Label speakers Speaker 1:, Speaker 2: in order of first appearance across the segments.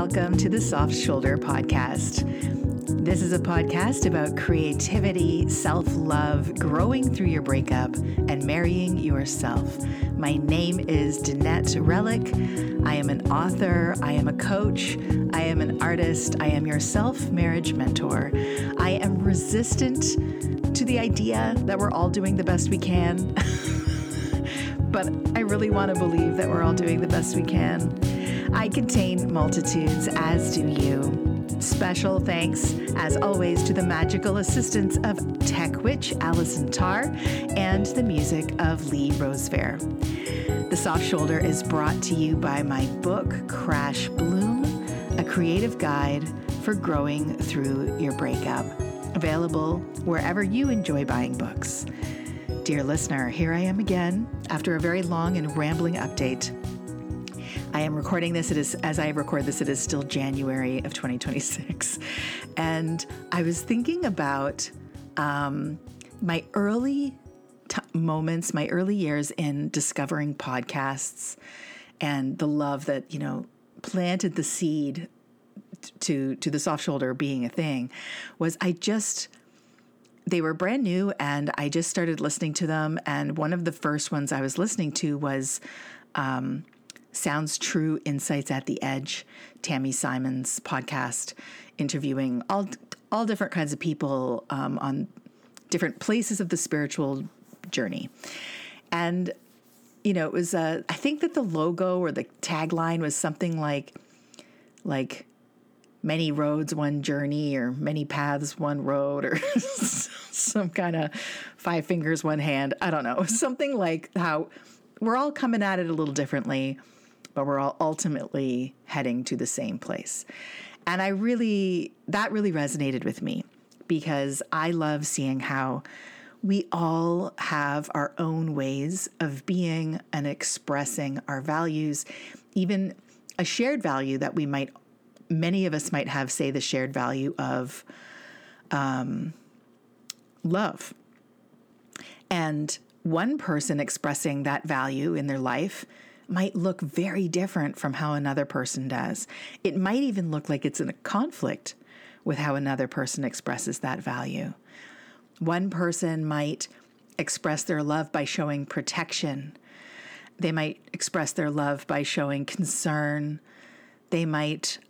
Speaker 1: welcome to the Soft Shoulder Podcast. This is a podcast about creativity, self-love, growing through your breakup, and marrying yourself. My name is Danette Relic. I am an author. I am a coach. I am an artist. I am your self-marriage mentor. I am resistant to the idea that we're all doing the best we can. But I really want to believe that we're all doing the best we can. I contain multitudes, as do you. Special thanks, as always, to the magical assistance of tech witch Allison Tarr and the music of Lee Rosefair. The Soft Shoulder is brought to you by my book, Crash Bloom, a creative guide for growing through your breakup. Available wherever you enjoy buying books. Dear listener, here I am again after a very long and rambling update. I am recording this. As I record this, it is still January of 2026. And I was thinking about my early moments, my early years in discovering podcasts and the love that, planted the seed to the Soft Shoulder being a thing was they were brand new and I just started listening to them. And one of the first ones I was listening to was Sounds True Insights at the Edge, Tammy Simon's podcast, interviewing all different kinds of people on different places of the spiritual journey. And, it was, I think that the logo or the tagline was something like many roads, one journey, or many paths, one road, or some kind of 5 fingers, one hand. I don't know. Something like how we're all coming at it a little differently, but we're all ultimately heading to the same place. And that really resonated with me because I love seeing how we all have our own ways of being and expressing our values, even a shared value that many of us might have, say, the shared value of love. And one person expressing that value in their life might look very different from how another person does. It might even look like it's in a conflict with how another person expresses that value. One person might express their love by showing protection. They might express their love by showing concern. They might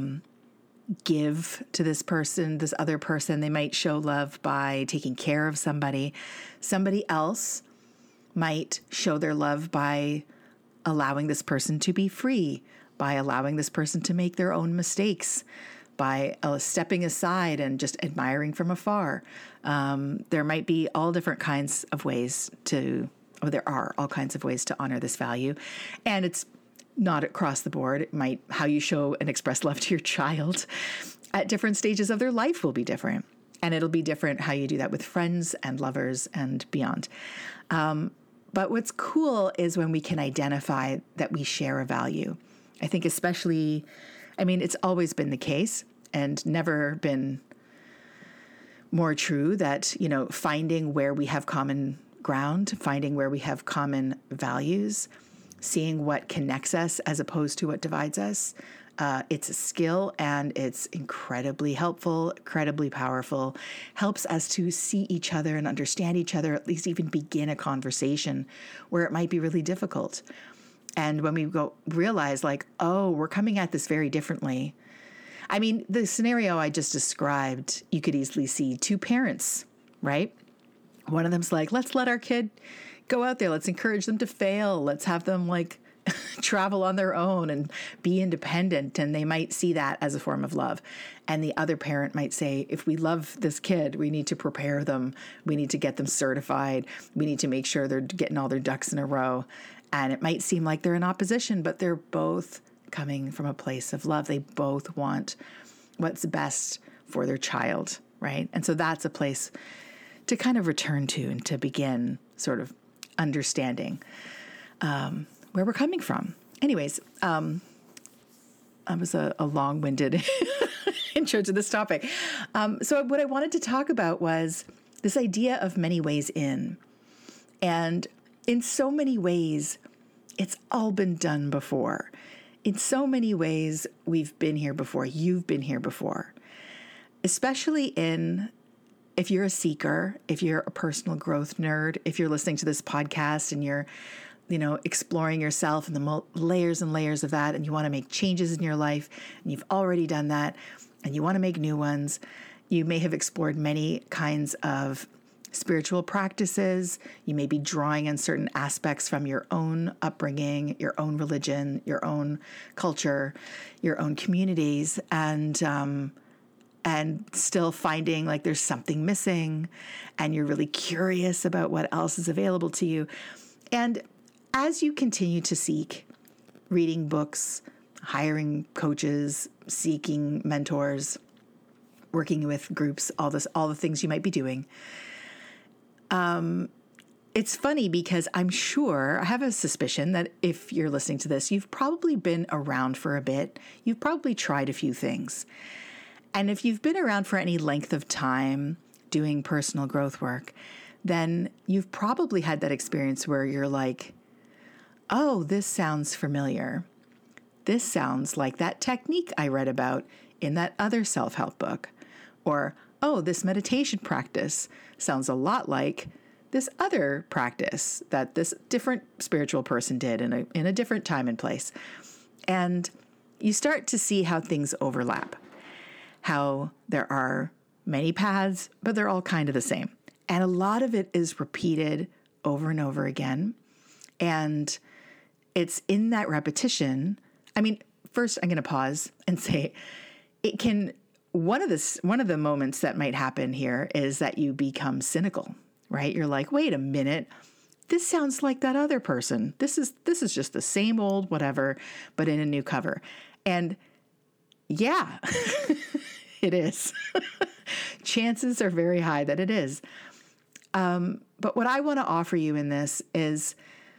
Speaker 1: give to this other person. They might show love by taking care of somebody. Somebody else might show their love by allowing this person to be free, by allowing this person to make their own mistakes, by stepping aside and just admiring from afar. There might be all different kinds of ways there are all kinds of ways to honor this value. And it's not across the board. It might, how you show and express love to your child at different stages of their life will be different. And it'll be different how you do that with friends and lovers and beyond. But what's cool is when we can identify that we share a value. I think it's always been the case and never been more true that, finding where we have common ground, finding where we have common values, seeing what connects us as opposed to what divides us. It's a skill and it's incredibly helpful, incredibly powerful, helps us to see each other and understand each other, at least even begin a conversation where it might be really difficult. And when we realize we're coming at this very differently. I mean, the scenario I just described, you could easily see 2 parents, right? One of them's like, let's let our kid go out there. Let's encourage them to fail. Let's have them travel on their own and be independent. And they might see that as a form of love. And the other parent might say, if we love this kid, we need to prepare them. We need to get them certified. We need to make sure they're getting all their ducks in a row. And it might seem like they're in opposition, but they're both coming from a place of love. They both want what's best for their child, right? And so that's a place to kind of return to and to begin sort of understanding where we're coming from. Anyways, that was a long-winded intro to this topic. So what I wanted to talk about was this idea of many ways in. And in so many ways, it's all been done before. in so many ways, we've been here before. You've been here before, especially if you're a seeker, if you're a personal growth nerd, if you're listening to this podcast and you're, exploring yourself and the layers and layers of that, and you want to make changes in your life, and you've already done that, and you want to make new ones. You may have explored many kinds of spiritual practices. You may be drawing on certain aspects from your own upbringing, your own religion, your own culture, your own communities, and still finding like there's something missing, and you're really curious about what else is available to you. And as you continue to seek, reading books, hiring coaches, seeking mentors, working with groups, all the things you might be doing, it's funny because I'm sure, I have a suspicion that if you're listening to this, you've probably been around for a bit. You've probably tried a few things. And if you've been around for any length of time doing personal growth work, then you've probably had that experience where you're like, oh, this sounds familiar. This sounds like that technique I read about in that other self-help book. Or, oh, this meditation practice sounds a lot like this other practice that this different spiritual person did in a different time and place. And you start to see how things overlap, how there are many paths, but they're all kind of the same. And a lot of it is repeated over and over again. And it's in that repetition. I mean, first I'm going to pause and say one of the moments that might happen here is that you become cynical, right? You're like, wait a minute, this sounds like that other person. This is just the same old whatever, but in a new cover. And yeah, it is. Chances are very high that it is. But what I want to offer you in this is,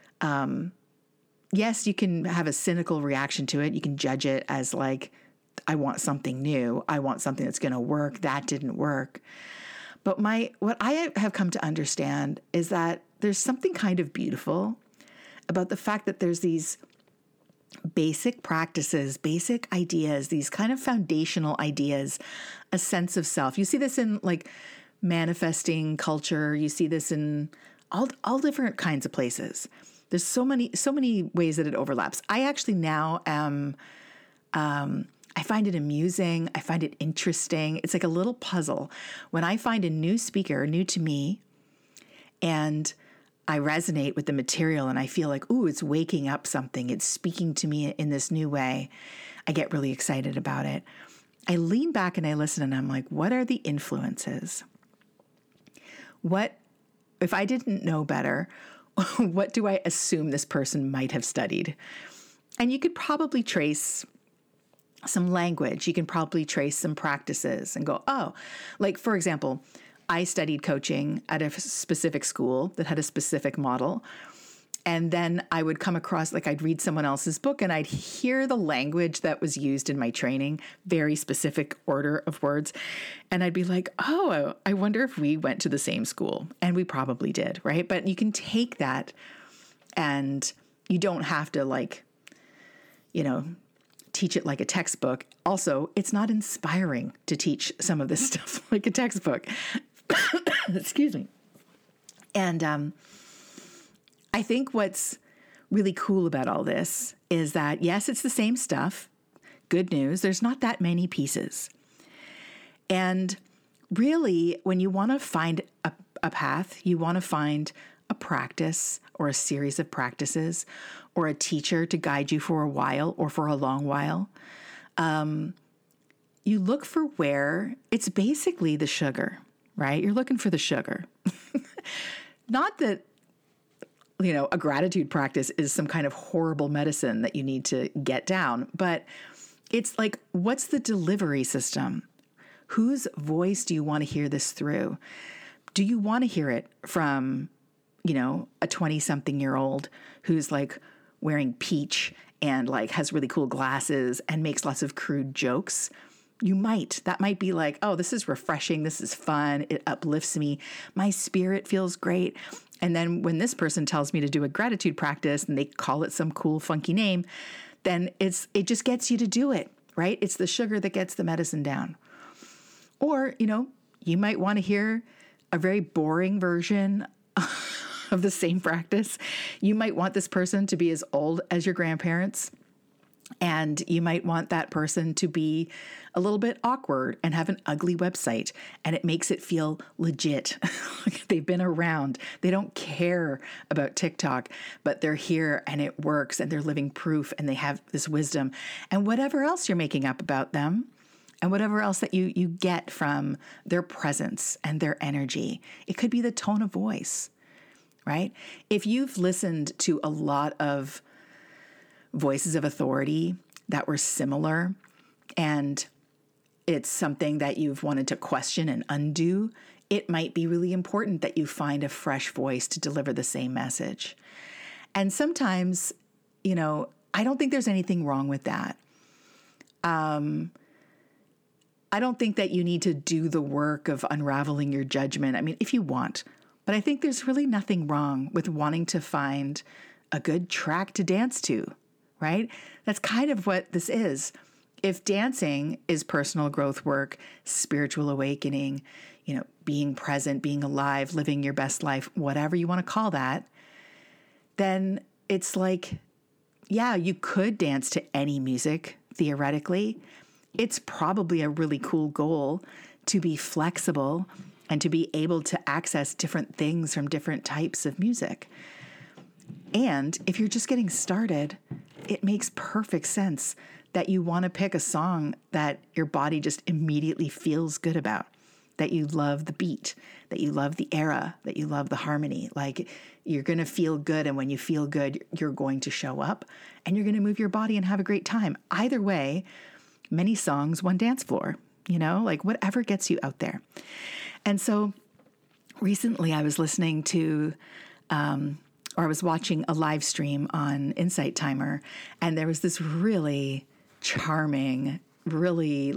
Speaker 1: yes, you can have a cynical reaction to it. You can judge it as like, I want something new. I want something that's going to work. That didn't work. But what I have come to understand is that there's something kind of beautiful about the fact that there's these basic practices, basic ideas, these kind of foundational ideas, a sense of self. You see this in like manifesting culture. You see this in all different kinds of places. There's so many ways that it overlaps. I actually now am, I find it amusing. I find it interesting. It's like a little puzzle. When I find a new speaker, new to me, and I resonate with the material and I feel like, ooh, it's waking up something. It's speaking to me in this new way. I get really excited about it. I lean back and I listen and I'm like, what are the influences? What, if I didn't know better, what do I assume this person might have studied? And you could probably trace some language. You can probably trace some practices and go, oh, like for example, I studied coaching at a specific school that had a specific model. And then I would come across, like I'd read someone else's book and I'd hear the language that was used in my training, very specific order of words. And I'd be like, oh, I wonder if we went to the same school. And we probably did, right? But you can take that and you don't have to teach it like a textbook. Also, it's not inspiring to teach some of this stuff like a textbook. Excuse me. And I think what's really cool about all this is that, yes, it's the same stuff. Good news, there's not that many pieces. And really, when you want to find a path, you want to find a practice or a series of practices or a teacher to guide you for a while or for a long while, you look for where it's basically the sugar, right? You're looking for the sugar. Not that, a gratitude practice is some kind of horrible medicine that you need to get down, but it's like, what's the delivery system? Whose voice do you want to hear this through? Do you want to hear it from, a 20-something-year-old who's like wearing peach and like has really cool glasses and makes lots of crude jokes? That might be like, oh, this is refreshing. This is fun. It uplifts me. My spirit feels great. And then when this person tells me to do a gratitude practice and they call it some cool, funky name, then it just gets you to do it, right? It's the sugar that gets the medicine down. Or, you might want to hear a very boring version of the same practice. You might want this person to be as old as your grandparents. And you might want that person to be a little bit awkward and have an ugly website, and it makes it feel legit. They've been around. They don't care about TikTok, but they're here and it works and they're living proof and they have this wisdom. And whatever else you're making up about them and whatever else that you get from their presence and their energy, it could be the tone of voice, right? If you've listened to a lot of voices of authority that were similar, and it's something that you've wanted to question and undo, it might be really important that you find a fresh voice to deliver the same message. And sometimes, I don't think there's anything wrong with that. I don't think that you need to do the work of unraveling your judgment. I mean, if you want, but I think there's really nothing wrong with wanting to find a good track to dance to. Right? That's kind of what this is. If dancing is personal growth work, spiritual awakening, being present, being alive, living your best life, whatever you want to call that, then it's like, yeah, you could dance to any music, theoretically. It's probably a really cool goal to be flexible and to be able to access different things from different types of music. And if you're just getting started, it makes perfect sense that you want to pick a song that your body just immediately feels good about, that you love the beat, that you love the era, that you love the harmony. Like, you're going to feel good. And when you feel good, you're going to show up and you're going to move your body and have a great time. Either way, many songs, one dance floor, like whatever gets you out there. And so recently I was listening to, or I was watching a live stream on Insight Timer, and there was this really charming, really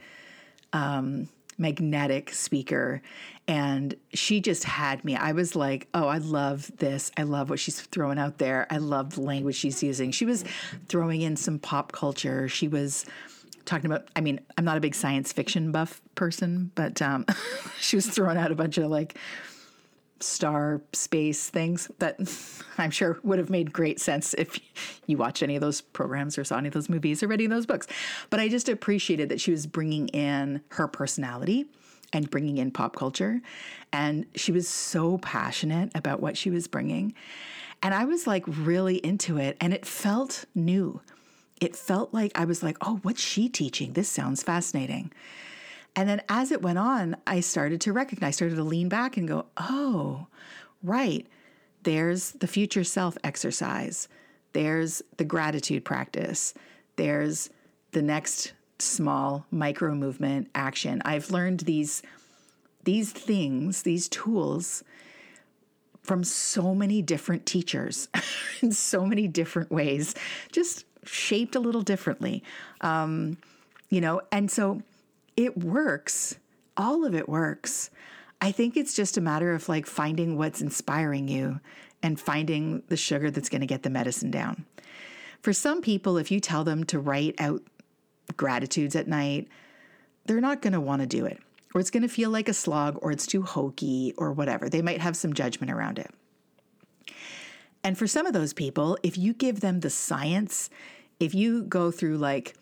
Speaker 1: magnetic speaker, and she just had me. I was like, oh, I love this. I love what she's throwing out there. I love the language she's using. She was throwing in some pop culture. She was talking about, I'm not a big science fiction buff person, but she was throwing out a bunch of star space things that I'm sure would have made great sense if you watched any of those programs or saw any of those movies or read any of those books. But I just appreciated that she was bringing in her personality and bringing in pop culture. And she was so passionate about what she was bringing. And I was really into it. And it felt new. It felt like I was like, oh, what's she teaching? This sounds fascinating. And then as it went on, I started to lean back and go, oh, right. There's the future self exercise. There's the gratitude practice. There's the next small micro movement action. I've learned these things, these tools from so many different teachers in so many different ways, just shaped a little differently. And so it works. All of it works. I think it's just a matter of finding what's inspiring you and finding the sugar that's going to get the medicine down. For some people, if you tell them to write out gratitudes at night, they're not going to want to do it, or it's going to feel like a slog, or it's too hokey, or whatever. They might have some judgment around it. And for some of those people, if you give them the science, if you go through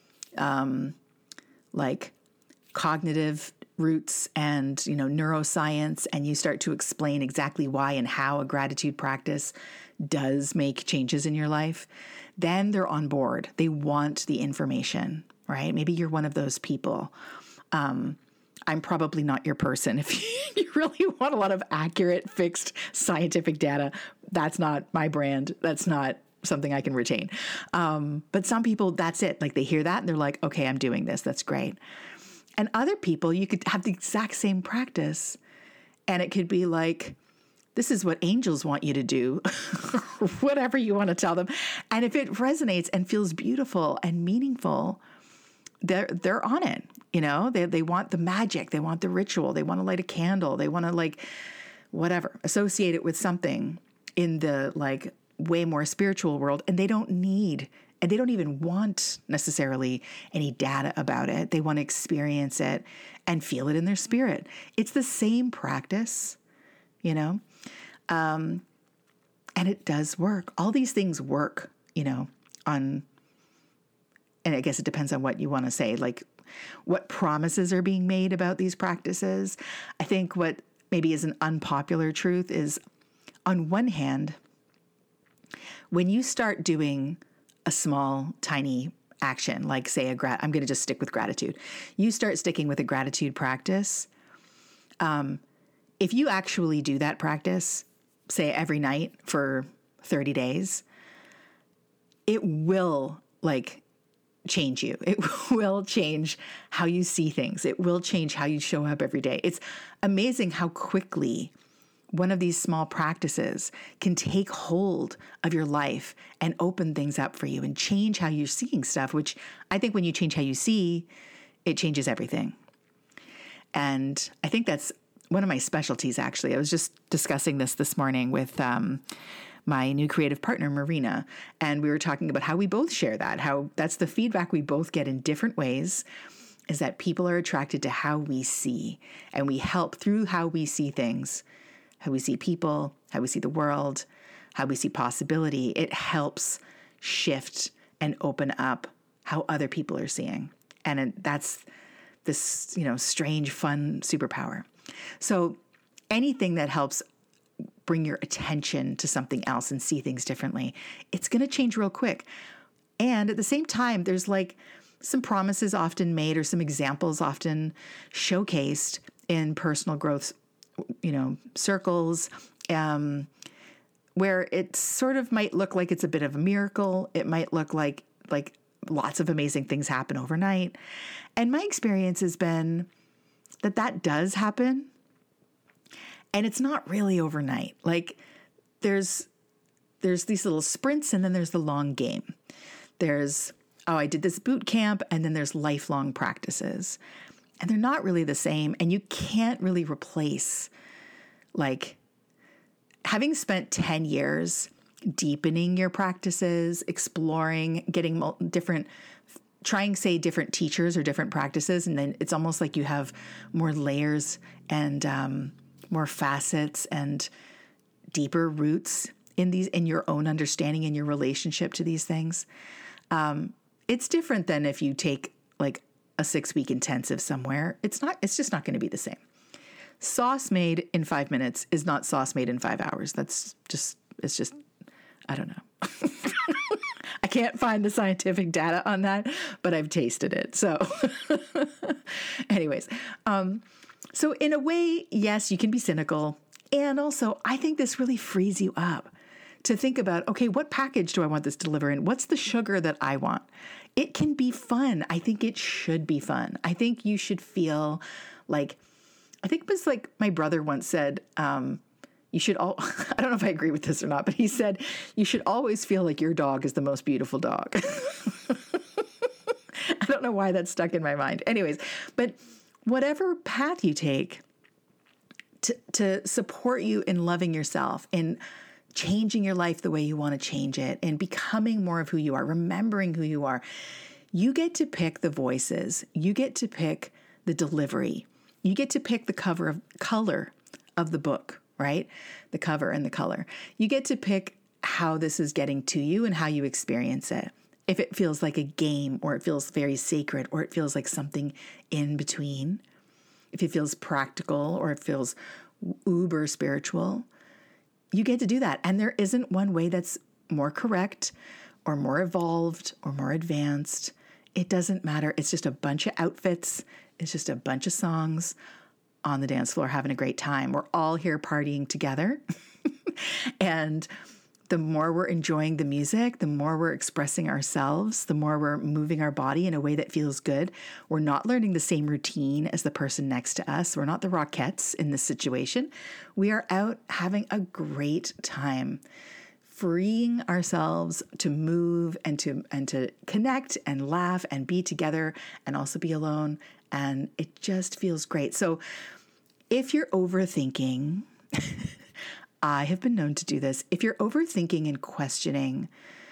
Speaker 1: cognitive roots and, neuroscience, and you start to explain exactly why and how a gratitude practice does make changes in your life, then they're on board. They want the information, right? Maybe you're one of those people. I'm probably not your person. If you really want a lot of accurate, fixed scientific data, that's not my brand. That's not something I can retain. But some people, that's it. They hear that and they're like, okay, I'm doing this. That's great. And other people, you could have the exact same practice, and it could be this is what angels want you to do, whatever you want to tell them. And if it resonates and feels beautiful and meaningful, they're on it. They want the magic. They want the ritual. They want to light a candle. They want to whatever, associate it with something in the way more spiritual world. And they don't need And they don't even want necessarily any data about it. They want to experience it and feel it in their spirit. It's the same practice, you know? And it does work. All these things work, you know, and I guess it depends on what you want to say, like what promises are being made about these practices. I think what maybe is an unpopular truth is, on one hand, when you start doing a small, tiny action, like say I'm going to just stick with gratitude. You start sticking with a gratitude practice. If you actually do that practice, say every night for 30 days, it will change you. It will change how you see things. It will change how you show up every day. It's amazing how quickly one of these small practices can take hold of your life and open things up for you and change how you're seeing stuff, which I think when you change how you see, it changes everything. And I think that's one of my specialties, actually. I was just discussing this morning with my new creative partner, Marina, and we were talking about how we both share that, how that's the feedback we both get in different ways, is that people are attracted to how we see, and we help through how we see things, how we see people, how we see the world, how we see possibility. It helps shift and open up how other people are seeing. And that's this, strange, fun superpower. So anything that helps bring your attention to something else and see things differently, it's going to change real quick. And at the same time, there's some promises often made or some examples often showcased in personal growth, circles, where it sort of might look like it's a bit of a miracle. It might look like lots of amazing things happen overnight. And my experience has been that does happen. And it's not really overnight. There's these little sprints, and then there's the long game. There's, I did this boot camp, and then there's lifelong practices. And they're not really the same. And you can't really replace, having spent 10 years deepening your practices, exploring, getting trying, say, different teachers or different practices. And then it's almost like you have more layers and more facets and deeper roots in your own understanding and your relationship to these things. It's different than if you take a 6-week intensive somewhere. It's just not going to be the same. Sauce made in 5 minutes is not sauce made in 5 hours. It's just, I don't know. I can't find the scientific data on that, but I've tasted it. So anyways, so in a way, yes, you can be cynical. And also, I think this really frees you up to think about, okay, what package do I want this to deliver in? What's the sugar that I want? It can be fun. I think it should be fun. I think you should feel I think it was my brother once said, you should I don't know if I agree with this or not, but he said, you should always feel like your dog is the most beautiful dog. I don't know why that stuck in my mind. Anyways, but whatever path you take to support you in loving yourself, in changing your life the way you want to change it, and becoming more of who you are, remembering who you are, you get to pick the voices. You get to pick the delivery. You get to pick the color of the book, right? The cover and the color. You get to pick how this is getting to you and how you experience it. If it feels like a game, or it feels very sacred, or it feels like something in between. If it feels practical, or it feels uber spiritual, you get to do that. And there isn't one way that's more correct or more evolved or more advanced. It doesn't matter. It's just a bunch of outfits. It's just a bunch of songs on the dance floor having a great time. We're all here partying together. And the more we're enjoying the music, the more we're expressing ourselves, the more we're moving our body in a way that feels good. We're not learning the same routine as the person next to us. We're not the Rockettes in this situation. We are out having a great time, freeing ourselves to move and to connect and laugh and be together and also be alone. And it just feels great. So if you're overthinking, I have been known to do this. If you're overthinking and questioning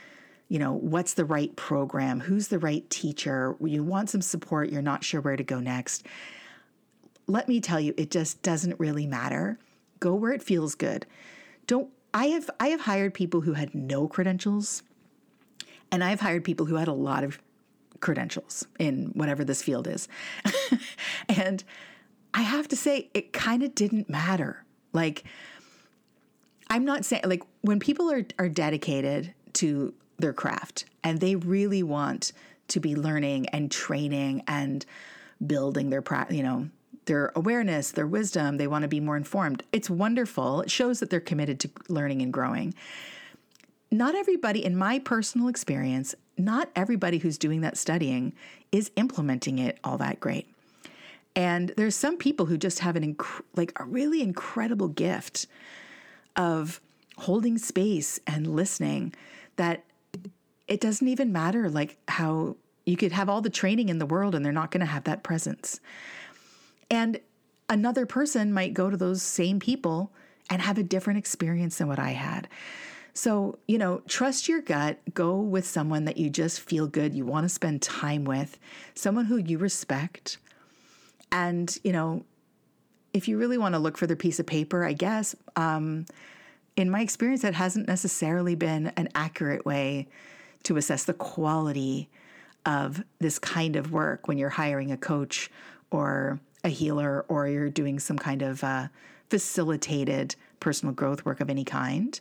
Speaker 1: what's the right program? Who's the right teacher? You want some support. You're not sure where to go next. Let me tell you, it just doesn't really matter. Go where it feels good. I have hired people who had no credentials, and I've hired people who had a lot of credentials in whatever this field is. And I have to say, it kind of didn't matter. Like, I'm not saying, like, when people are dedicated to their craft and they really want to be learning and training and building their awareness, their wisdom, they want to be more informed. It's wonderful. It shows that they're committed to learning and growing. Not everybody, in my personal experience, not everybody who's doing that studying is implementing it all that great. And there's some people who just have a really incredible gift of holding space and listening, that it doesn't even matter like how you could have all the training in the world and they're not going to have that presence. And another person might go to those same people and have a different experience than what I had. So, trust your gut, go with someone that you just feel good, you want to spend time with, someone who you respect. And, if you really want to look for the piece of paper, I guess, in my experience, that hasn't necessarily been an accurate way to assess the quality of this kind of work when you're hiring a coach or a healer, or you're doing some kind of facilitated personal growth work of any kind.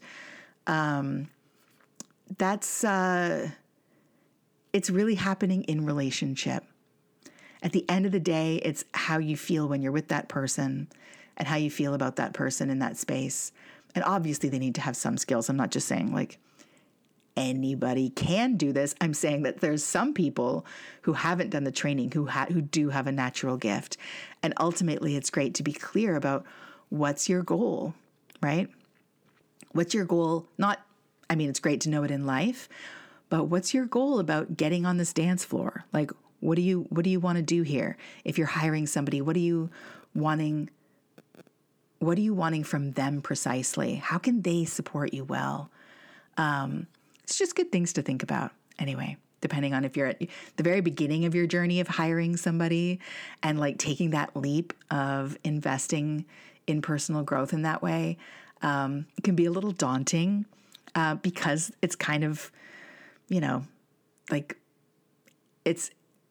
Speaker 1: It's really happening in relationship. At the end of the day, it's how you feel when you're with that person and how you feel about that person in that space. And obviously they need to have some skills. I'm not just saying like anybody can do this. I'm saying that there's some people who haven't done the training, who do have a natural gift. And ultimately it's great to be clear about what's your goal, right? What's your goal? It's great to know it in life, but what's your goal about getting on this dance floor? Like, what do you want to do here? If you're hiring somebody, what are you wanting from them precisely? How can they support you well? It's just good things to think about. Anyway, depending on if you're at the very beginning of your journey of hiring somebody and like taking that leap of investing in personal growth in that way, it can be a little daunting because it's kind of, it's,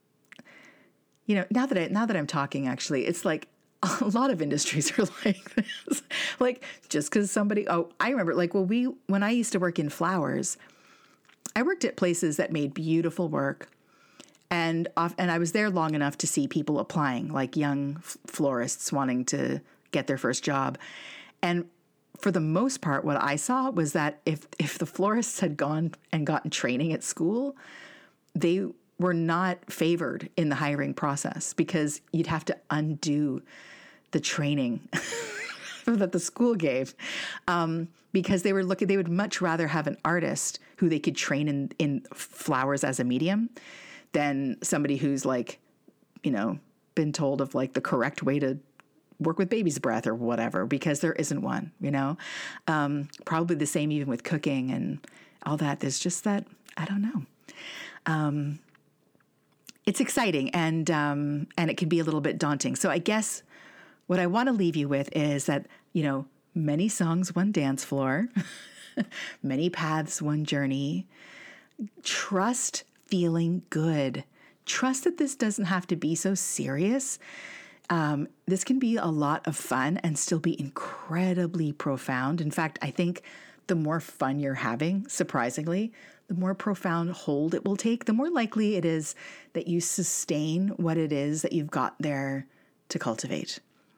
Speaker 1: now that I'm talking, actually, it's like a lot of industries are like this. Like just because I remember when I used to work in flowers, I worked at places that made beautiful work, and I was there long enough to see people applying, like young florists wanting to get their first job. And for the most part, what I saw was that if the florists had gone and gotten training at school, they were not favored in the hiring process because you'd have to undo the training that the school gave, because they would much rather have an artist who they could train in flowers as a medium than somebody who's been told of the correct way to work with baby's breath or whatever, because there isn't one, probably the same even with cooking and all that. There's just that, I don't know. It's exciting and it can be a little bit daunting. So I guess what I want to leave you with is that, many songs, one dance floor, many paths, one journey. Trust feeling good. Trust that this doesn't have to be so serious. This can be a lot of fun and still be incredibly profound. In fact, I think the more fun you're having, surprisingly, the more profound hold it will take, the more likely it is that you sustain what it is that you've got there to cultivate.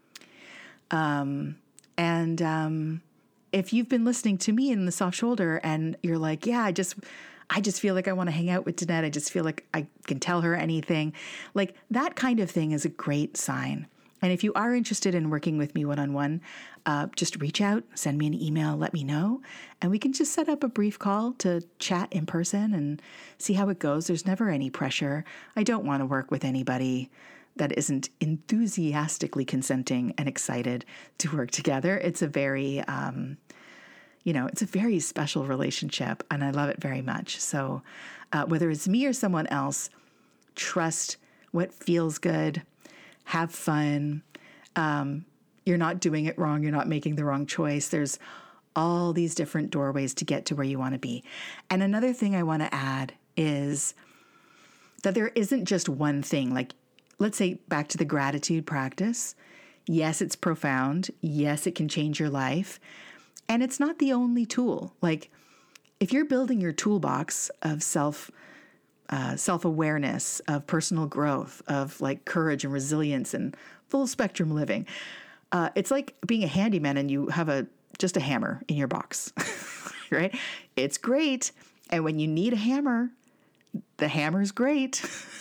Speaker 1: If you've been listening to me in the soft shoulder and you're like, yeah, I just feel like I want to hang out with Danette. I just feel like I can tell her anything. Like that kind of thing is a great sign. And if you are interested in working with me one-on-one, just reach out, send me an email, let me know, and we can just set up a brief call to chat in person and see how it goes. There's never any pressure. I don't want to work with anybody that isn't enthusiastically consenting and excited to work together. It's a very, it's a very special relationship and I love it very much. So whether it's me or someone else, trust what feels good, have fun. You're not doing it wrong. You're not making the wrong choice. There's all these different doorways to get to where you want to be. And another thing I want to add is that there isn't just one thing. Like, let's say back to the gratitude practice. Yes, it's profound. Yes, it can change your life. And it's not the only tool. Like, if you're building your toolbox of self-awareness, of personal growth, of like courage and resilience and full spectrum living, it's like being a handyman and you have just a hammer in your box, right? It's great. And when you need a hammer, the hammer's great.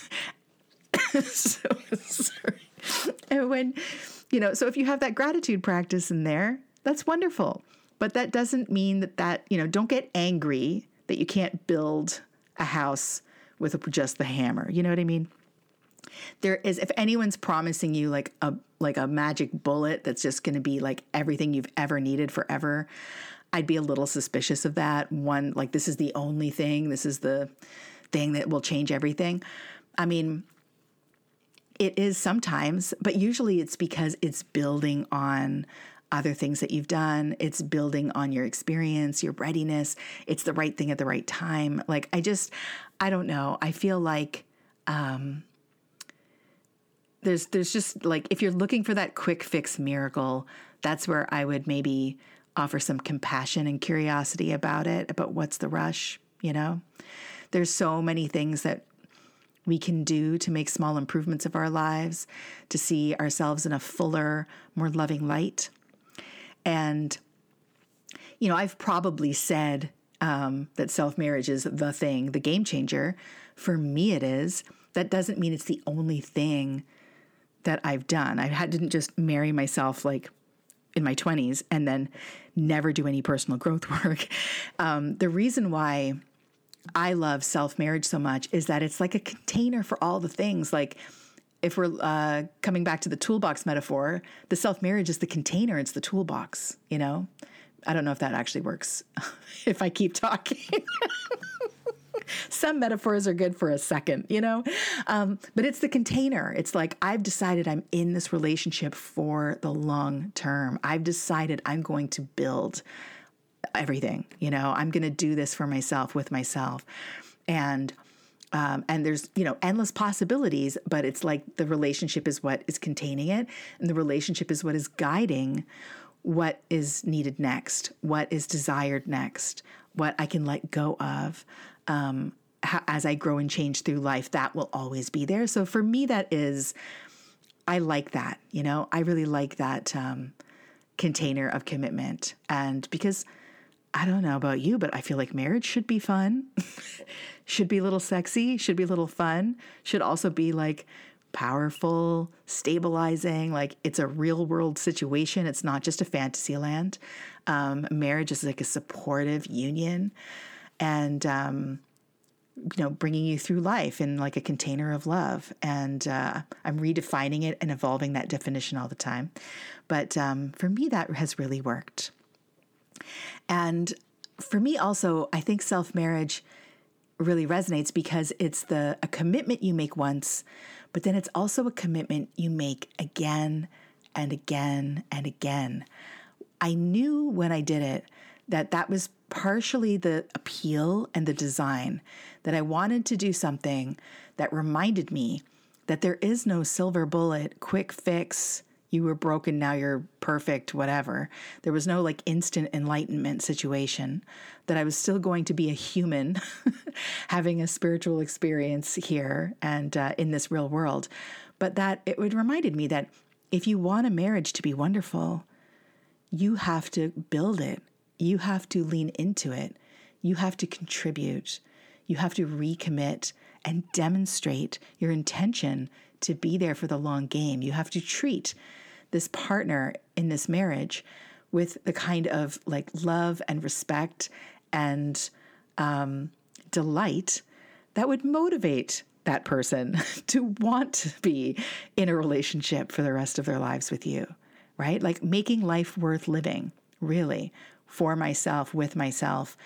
Speaker 1: Sorry. And when, so if you have that gratitude practice in there, that's wonderful. But that doesn't mean that don't get angry that you can't build a house with just the hammer. You know what I mean? There is, if anyone's promising you like a magic bullet that's just going to be like everything you've ever needed forever, I'd be a little suspicious of that. One, like, this is the only thing, this is the thing that will change everything. I mean, it is sometimes, but usually it's because it's building on other things that you've done. It's building on your experience, your readiness. It's the right thing at the right time. Like, I don't know. I feel like, there's just like, if you're looking for that quick fix miracle, that's where I would maybe offer some compassion and curiosity about it, about what's the rush, There's so many things that we can do to make small improvements of our lives, to see ourselves in a fuller, more loving light. And, I've probably said that self-marriage is the thing, the game changer. For me, it is. That doesn't mean it's the only thing that I've done. Didn't just marry myself like in my 20s and then never do any personal growth work. The reason why I love self-marriage so much is that it's like a container for all the things. Like, if we're coming back to the toolbox metaphor, the self-marriage is the container. It's the toolbox, I don't know if that actually works if I keep talking. Some metaphors are good for a second, but it's the container. It's like, I've decided I'm in this relationship for the long term. I've decided I'm going to build everything, I'm going to do this for myself, with myself. And there's, endless possibilities, but it's like the relationship is what is containing it. And the relationship is what is guiding what is needed next, what is desired next, what I can let go of. As I grow and change through life, that will always be there. So for me, I like that, I really like that container of commitment. And because I don't know about you, but I feel like marriage should be fun, should be a little sexy, should be a little fun, should also be like powerful, stabilizing, like it's a real world situation. It's not just a fantasy land. Marriage is like a supportive union and, bringing you through life in like a container of love. And I'm redefining it and evolving that definition all the time. But for me, that has really worked. And for me also, I think self-marriage really resonates because it's a commitment you make once, but then it's also a commitment you make again and again and again. I knew when I did it that was partially the appeal and the design, that I wanted to do something that reminded me that there is no silver bullet, quick fix, you were broken, now you're perfect, whatever. There was no like instant enlightenment situation, that I was still going to be a human having a spiritual experience here and in this real world. But that it reminded me that if you want a marriage to be wonderful, you have to build it. You have to lean into it. You have to contribute. You have to recommit and demonstrate your intention to be there for the long game. You have to treat this partner in this marriage with the kind of like love and respect and delight that would motivate that person to want to be in a relationship for the rest of their lives with you, right? Like making life worth living, really, for myself, with myself.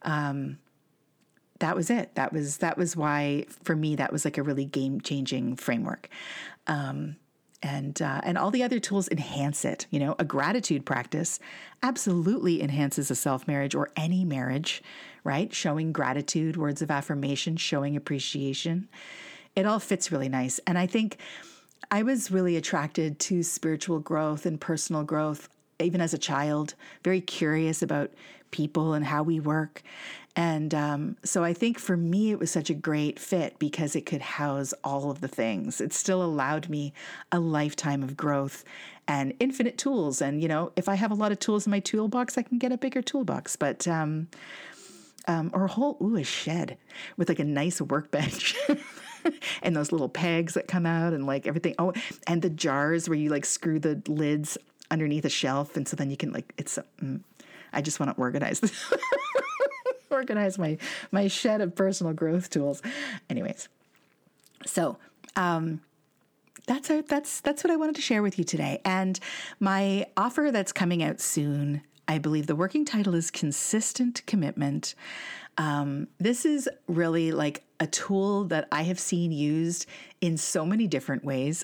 Speaker 1: That was it. That was why, for me, that was like a really game-changing framework. And all the other tools enhance it. You know, a gratitude practice absolutely enhances a self-marriage or any marriage, right? Showing gratitude, words of affirmation, showing appreciation. It all fits really nice. And I think I was really attracted to spiritual growth and personal growth, even as a child, very curious about people and how we work. And so I think for me, it was such a great fit because it could house all of the things. It still allowed me a lifetime of growth and infinite tools. And, you know, if I have a lot of tools in my toolbox, I can get a bigger toolbox. But, or a shed with like a nice workbench. And those little pegs that come out and like everything. Oh, and the jars where you like screw the lids underneath a shelf. And so then you can like, I just want to organize this. Organize my shed of personal growth tools. Anyways, so that's what I wanted to share with you today. And my offer that's coming out soon, I believe the working title is Consistent Commitment. This is really like a tool that I have seen used in so many different ways.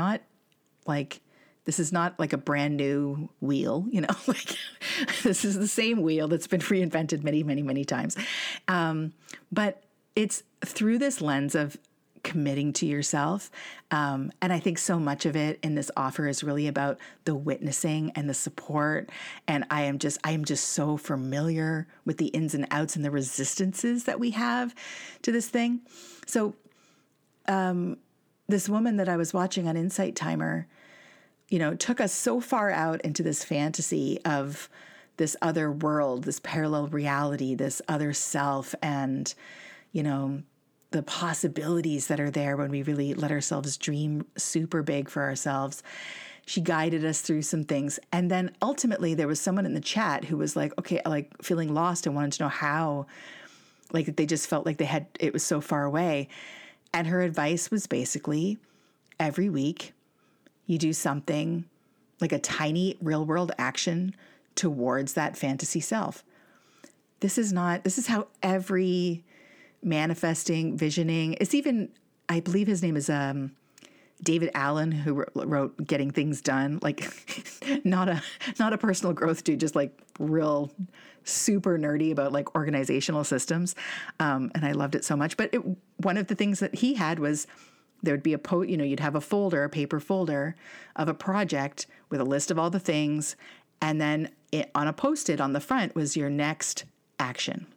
Speaker 1: This is not like a brand new wheel, you know, like this is the same wheel that's been reinvented many, many, many times. But it's through this lens of committing to yourself. And I think so much of it in this offer is really about the witnessing and the support. And I am just so familiar with the ins and outs and the resistances that we have to this thing. So this woman that I was watching on Insight Timer, you know, took us so far out into this fantasy of this other world, this parallel reality, this other self, and, you know, the possibilities that are there when we really let ourselves dream super big for ourselves. She guided us through some things. And then ultimately there was someone in the chat who was like, okay, like feeling lost and wanted to know how, like they just felt like it was so far away. And her advice was basically every week, you do something like a tiny real world action towards that fantasy self. This is how every manifesting, visioning, it's even, I believe his name is David Allen, who wrote Getting Things Done, like not a personal growth dude, just like real super nerdy about like organizational systems. And I loved it so much. But one of the things that he had was there would be you'd have a paper folder of a project with a list of all the things. And then on a Post-it on the front was your next action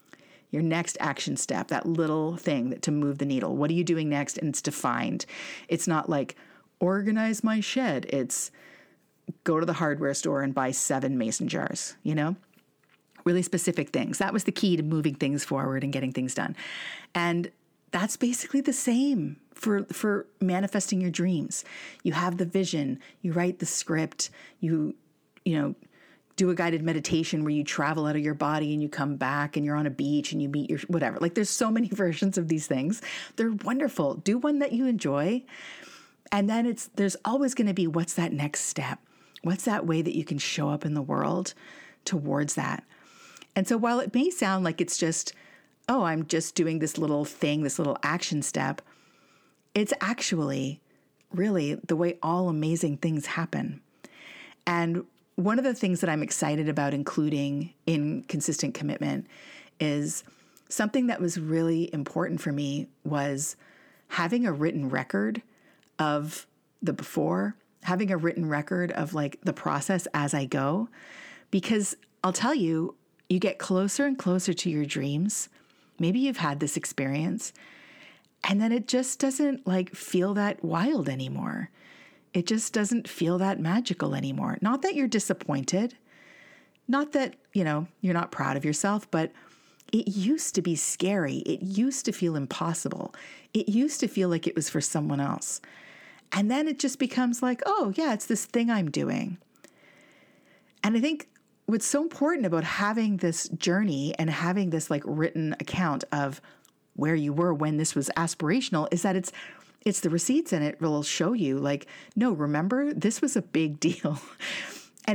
Speaker 1: step, that little thing to move the needle. What are you doing next? And it's defined. It's not like organize my shed. It's go to the hardware store and buy 7 mason jars, you know? Really specific things. That was the key to moving things forward and getting things done. And that's basically the same for manifesting your dreams. You have the vision, you write the script, you do a guided meditation where you travel out of your body and you come back and you're on a beach and you meet your whatever. Like there's so many versions of these things. They're wonderful. Do one that you enjoy. And then there's always going to be, what's that next step? What's that way that you can show up in the world towards that? And so while it may sound like it's just, oh, I'm just doing this little thing, this little action step, it's actually really the way all amazing things happen. And one of the things that I'm excited about including in Consistent Commitment is something that was really important for me was having a written record of the before, having a written record of like the process as I go, because I'll tell you, you get closer and closer to your dreams. Maybe you've had this experience and then it just doesn't like feel that wild anymore. It just doesn't feel that magical anymore. Not that you're disappointed, not that, you're not proud of yourself, but it used to be scary. It used to feel impossible. It used to feel like it was for someone else. And then it just becomes like, oh yeah, it's this thing I'm doing. And I think what's so important about having this journey and having this like written account of where you were when this was aspirational is that it's the receipts, and it will show you like, no, remember, this was a big deal. And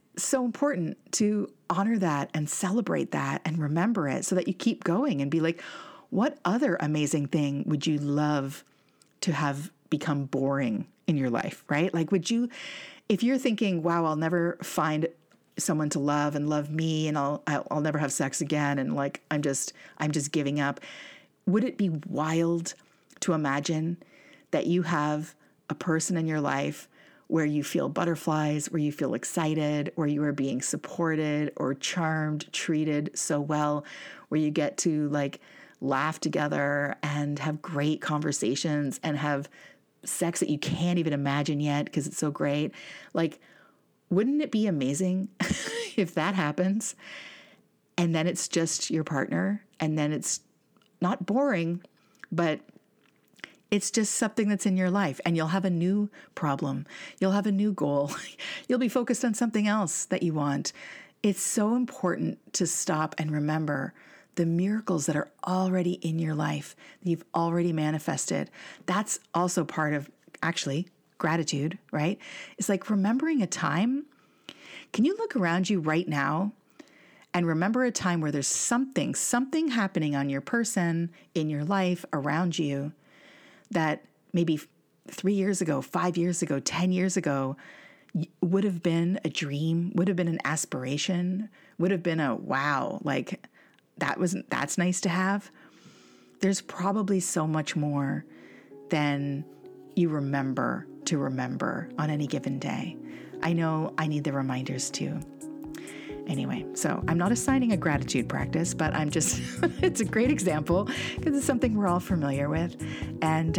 Speaker 1: so important to honor that and celebrate that and remember it so that you keep going and be like, what other amazing thing would you love to have become boring in your life, right? Like, would you, if you're thinking, wow, I'll never find someone to love and love me, and I'll never have sex again, and like I'm just giving up, would it be wild to imagine that you have a person in your life where you feel butterflies, where you feel excited, where you are being supported or charmed, treated so well, where you get to like laugh together and have great conversations and have sex that you can't even imagine yet because it's so great? Like, wouldn't it be amazing if that happens? And then it's just your partner, and then it's not boring, but it's just something that's in your life, and you'll have a new problem. You'll have a new goal. You'll be focused on something else that you want. It's so important to stop and remember the miracles that are already in your life, that you've already manifested. That's also part of actually gratitude, right? It's like remembering a time. Can you look around you right now and remember a time where there's something happening on your person, in your life, around you, that maybe 3 years ago, 5 years ago, 10 years ago would have been a dream, would have been an aspiration, would have been a wow, like that's nice to have? There's probably so much more than you remember to remember on any given day. I know I need the reminders too. Anyway, so I'm not assigning a gratitude practice, but I'm just, it's a great example because it's something we're all familiar with. And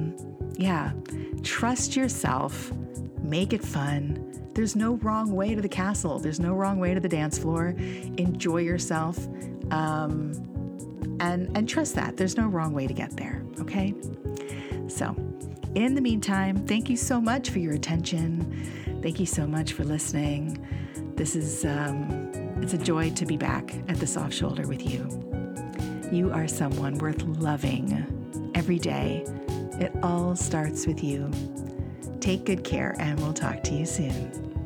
Speaker 1: trust yourself, make it fun. There's no wrong way to the castle. There's no wrong way to the dance floor. Enjoy yourself and trust that. There's no wrong way to get there, okay? So in the meantime, thank you so much for your attention. Thank you so much for listening. This is, it's a joy to be back at the Soft Shoulder with you. You are someone worth loving every day. It all starts with you. Take good care, and we'll talk to you soon.